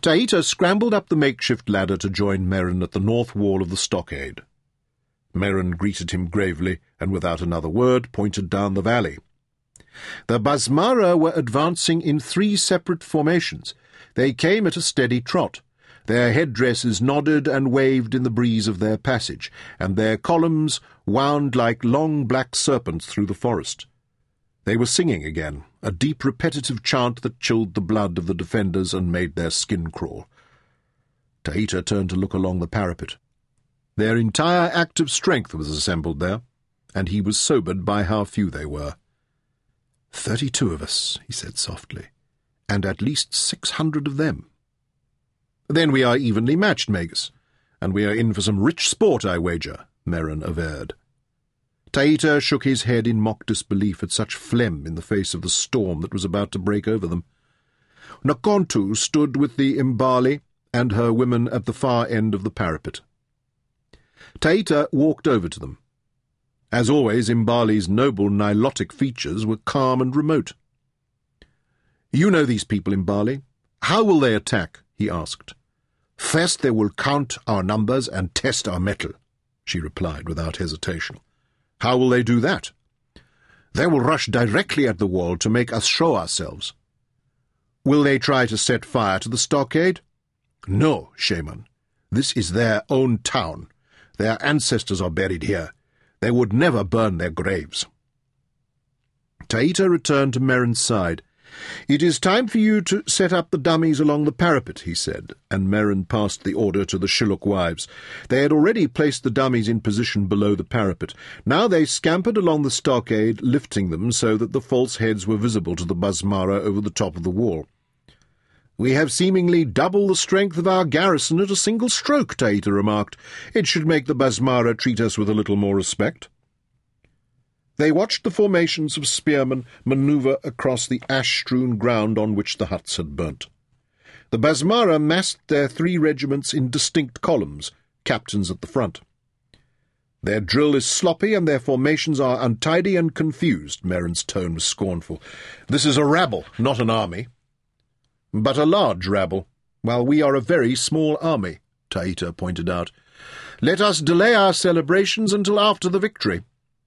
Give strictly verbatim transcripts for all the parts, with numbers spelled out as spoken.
Taita scrambled up the makeshift ladder to join Merrin at the north wall of the stockade. Merrin greeted him gravely, and without another word pointed down the valley. The Basmara were advancing in three separate formations. They came at a steady trot. Their headdresses nodded and waved in the breeze of their passage, and their columns wound like long black serpents through the forest. They were singing again, a deep repetitive chant that chilled the blood of the defenders and made their skin crawl. Taita turned to look along the parapet. Their entire active strength was assembled there, and he was sobered by how few they were. Thirty-two of us, he said softly, and at least six hundred of them. Then we are evenly matched, Magus, and we are in for some rich sport, I wager, Merrin averred. Taita shook his head in mock disbelief at such phlegm in the face of the storm that was about to break over them. Nakontu stood with the Imbali and her women at the far end of the parapet. Taita walked over to them. As always, Imbali's noble Nilotic features were calm and remote. "You know these people, Imbali. How will they attack?" he asked. "First they will count our numbers and test our mettle," she replied without hesitation. "How will they do that?" "They will rush directly at the wall to make us show ourselves." "Will they try to set fire to the stockade?" "No, Shaman. This is their own town. Their ancestors are buried here. They would never burn their graves." Taita returned to Merrin's side. "It is time for you to set up the dummies along the parapet," he said, and Merrin passed the order to the Shilluk wives. They had already placed the dummies in position below the parapet. Now they scampered along the stockade, lifting them so that the false heads were visible to the Basmara over the top of the wall. "We have seemingly double the strength of our garrison at a single stroke," Taita remarked. "It should make the Basmara treat us with a little more respect." They watched the formations of spearmen manoeuvre across the ash-strewn ground on which the huts had burnt. The Basmara massed their three regiments in distinct columns, captains at the front. "Their drill is sloppy and their formations are untidy and confused," Merrin's tone was scornful. "This is a rabble, not an army." "But a large rabble, while we are a very small army," Taita pointed out. "Let us delay our celebrations until after the victory."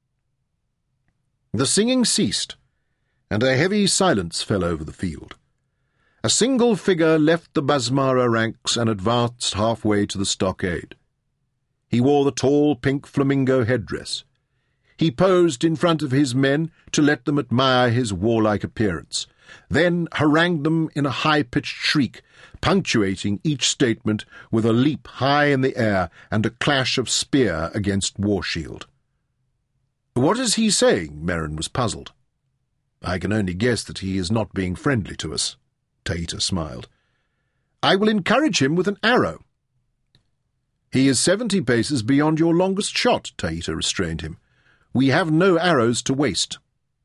The singing ceased, and a heavy silence fell over the field. A single figure left the Basmara ranks and advanced halfway to the stockade. He wore the tall pink flamingo headdress. He posed in front of his men to let them admire his warlike appearance, then harangued them in a high-pitched shriek, punctuating each statement with a leap high in the air and a clash of spear against war-shield. "What is he saying?" Merrin was puzzled. "I can only guess that he is not being friendly to us," Taita smiled. "I will encourage him with an arrow." "He is seventy paces beyond your longest shot," Taita restrained him. "We have no arrows to waste."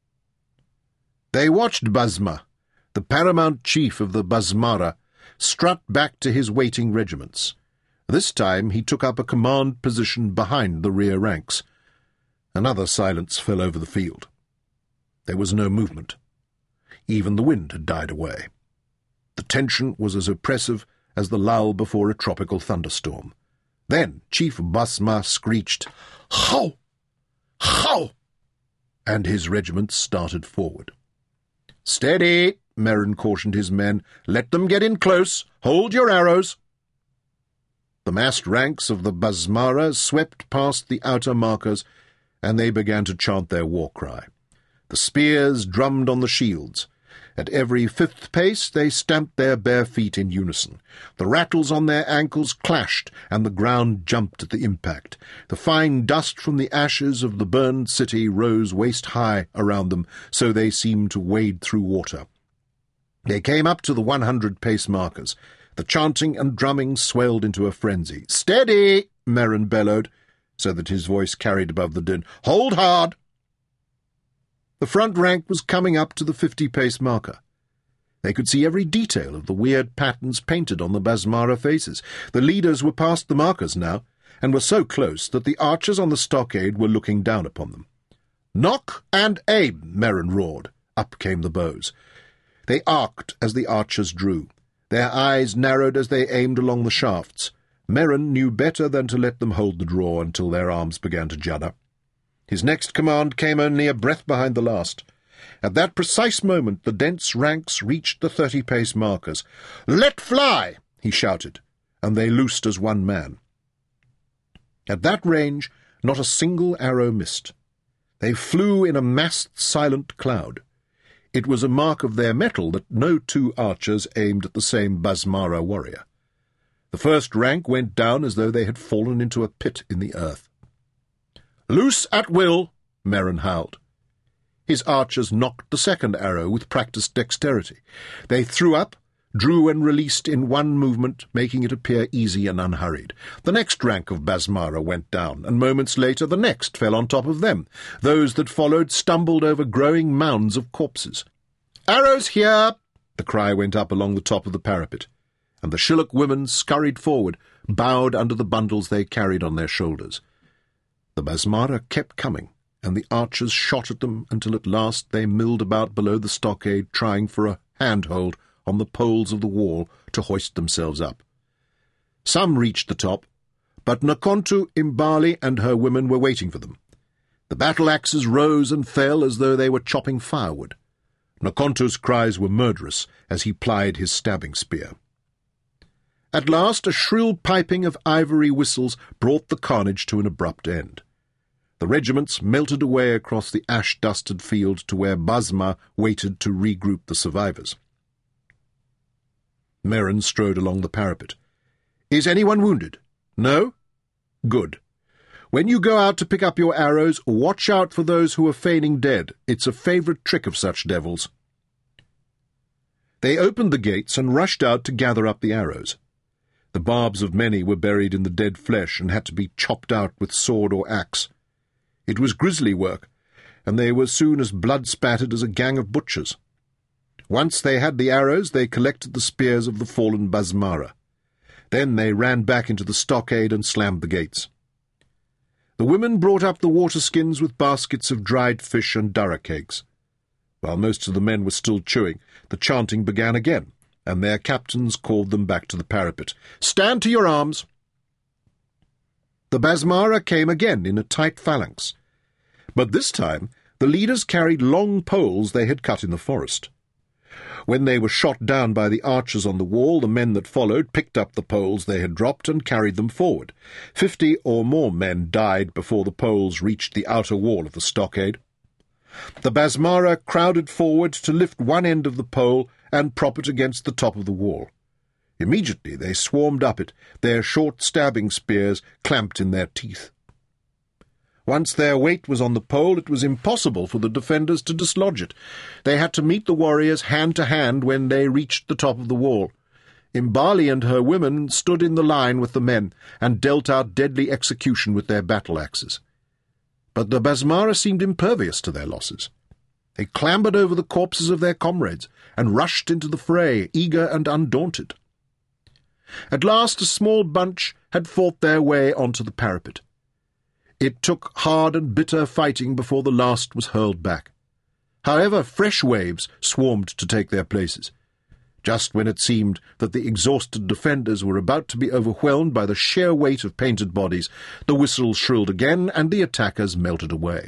They watched Basma, the paramount chief of the Basmara, strut back to his waiting regiments. This time he took up a command position behind the rear ranks. Another silence fell over the field. There was no movement. Even the wind had died away. The tension was as oppressive as the lull before a tropical thunderstorm. Then Chief Basma screeched, "How! How!" and his regiment started forward. "Steady," Merrin cautioned his men. "Let them get in close. Hold your arrows." The massed ranks of the Basmara swept past the outer markers, and they began to chant their war cry. The spears drummed on the shields. At every fifth pace they stamped their bare feet in unison. The rattles on their ankles clashed, and the ground jumped at the impact. The fine dust from the ashes of the burned city rose waist-high around them, so they seemed to wade through water. They came up to the one hundred pace markers. The chanting and drumming swelled into a frenzy. "Steady!" Merrin bellowed, so that his voice carried above the din. "Hold hard!" The front rank was coming up to the fifty-pace marker. They could see every detail of the weird patterns painted on the Basmara faces. The leaders were past the markers now, and were so close that the archers on the stockade were looking down upon them. "Knock and aim!" Merrin roared. Up came the bows. They arced as the archers drew. Their eyes narrowed as they aimed along the shafts. Merrin knew better than to let them hold the draw until their arms began to judder. His next command came only a breath behind the last. At that precise moment the dense ranks reached the thirty-pace markers. "Let fly!" he shouted, and they loosed as one man. At that range not a single arrow missed. They flew in a massed, silent cloud. It was a mark of their mettle that no two archers aimed at the same Basmara warrior. The first rank went down as though they had fallen into a pit in the earth. "Loose at will!" Merrin howled. His archers knocked the second arrow with practised dexterity. They threw up, drew and released in one movement, making it appear easy and unhurried. The next rank of Basmara went down, and moments later the next fell on top of them. Those that followed stumbled over growing mounds of corpses. "Arrows here!" the cry went up along the top of the parapet, and the Shilluk women scurried forward, bowed under the bundles they carried on their shoulders. The Basmara kept coming, and the archers shot at them until at last they milled about below the stockade, trying for a handhold on the poles of the wall to hoist themselves up. Some reached the top, but Nakontu Imbali and her women were waiting for them. The battle-axes rose and fell as though they were chopping firewood. Nakontu's cries were murderous as he plied his stabbing spear. At last a shrill piping of ivory whistles brought the carnage to an abrupt end. The regiments melted away across the ash-dusted field to where Basma waited to regroup the survivors. Merrin strode along the parapet. "Is anyone wounded? No? Good. When you go out to pick up your arrows, watch out for those who are feigning dead. It's a favourite trick of such devils." They opened the gates and rushed out to gather up the arrows. The barbs of many were buried in the dead flesh and had to be chopped out with sword or axe. It was grisly work, and they were soon as blood-spattered as a gang of butchers. Once they had the arrows, they collected the spears of the fallen Basmara. Then they ran back into the stockade and slammed the gates. The women brought up the water-skins with baskets of dried fish and durra cakes. While most of the men were still chewing, the chanting began again, and their captains called them back to the parapet. "Stand to your arms!" The Basmara came again in a tight phalanx, but this time the leaders carried long poles they had cut in the forest. When they were shot down by the archers on the wall, the men that followed picked up the poles they had dropped and carried them forward. Fifty or more men died before the poles reached the outer wall of the stockade. The Basmara crowded forward to lift one end of the pole and prop it against the top of the wall. Immediately they swarmed up it, their short stabbing spears clamped in their teeth. Once their weight was on the pole, it was impossible for the defenders to dislodge it. They had to meet the warriors hand to hand when they reached the top of the wall. Imbali and her women stood in the line with the men and dealt out deadly execution with their battle-axes. But the Basmara seemed impervious to their losses. They clambered over the corpses of their comrades and rushed into the fray, eager and undaunted. At last a small bunch had fought their way onto the parapet. It took hard and bitter fighting before the last was hurled back. However, fresh waves swarmed to take their places. Just when it seemed that the exhausted defenders were about to be overwhelmed by the sheer weight of painted bodies, the whistle shrilled again, and the attackers melted away.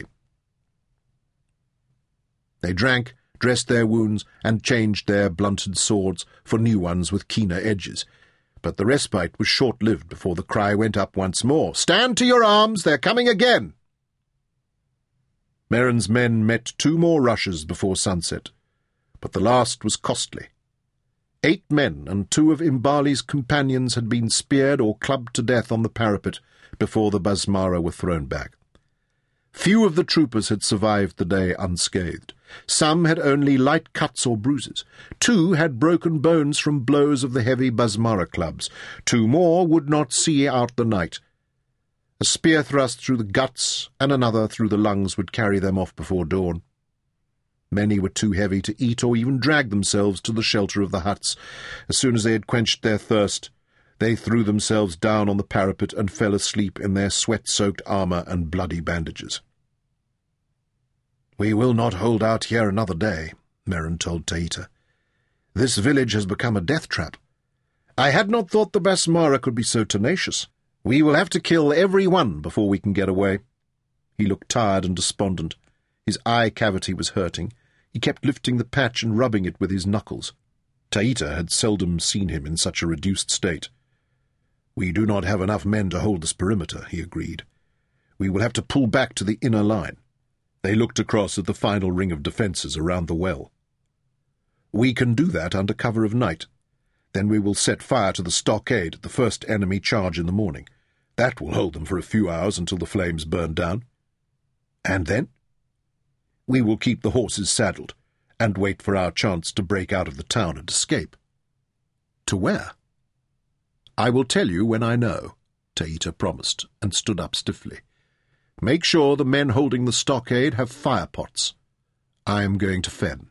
They drank, dressed their wounds, and changed their blunted swords for new ones with keener edges. But the respite was short-lived before the cry went up once more. "Stand to your arms! They're coming again!" Merrin's men met two more rushes before sunset, but the last was costly. Eight men and two of Imbali's companions had been speared or clubbed to death on the parapet before the Basmara were thrown back. Few of the troopers had survived the day unscathed. Some had only light cuts or bruises. Two had broken bones from blows of the heavy Basmara clubs. Two more would not see out the night. A spear thrust through the guts and another through the lungs would carry them off before dawn. Many were too heavy to eat or even drag themselves to the shelter of the huts. As soon as they had quenched their thirst, they threw themselves down on the parapet and fell asleep in their sweat-soaked armour and bloody bandages. "We will not hold out here another day," Merrin told Taita. "This village has become a death trap. I had not thought the Basmara could be so tenacious. We will have to kill every one before we can get away." He looked tired and despondent. His eye cavity was hurting. He kept lifting the patch and rubbing it with his knuckles. Taita had seldom seen him in such a reduced state. "We do not have enough men to hold this perimeter," he agreed. "We will have to pull back to the inner line." They looked across at the final ring of defences around the well. "We can do that under cover of night. Then we will set fire to the stockade at the first enemy charge in the morning. That will hold them for a few hours until the flames burn down." "And then?" "We will keep the horses saddled, and wait for our chance to break out of the town and escape." "To where?" "I will tell you when I know," Taita promised, and stood up stiffly. "Make sure the men holding the stockade have fire pots. I am going to Fen."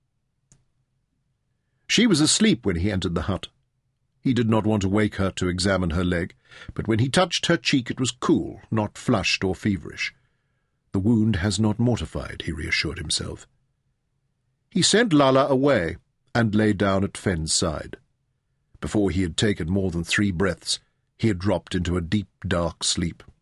She was asleep when he entered the hut. He did not want to wake her to examine her leg, but when he touched her cheek it was cool, not flushed or feverish. The wound has not mortified, he reassured himself. He sent Lala away and lay down at Fen's side. Before he had taken more than three breaths, he had dropped into a deep, dark sleep.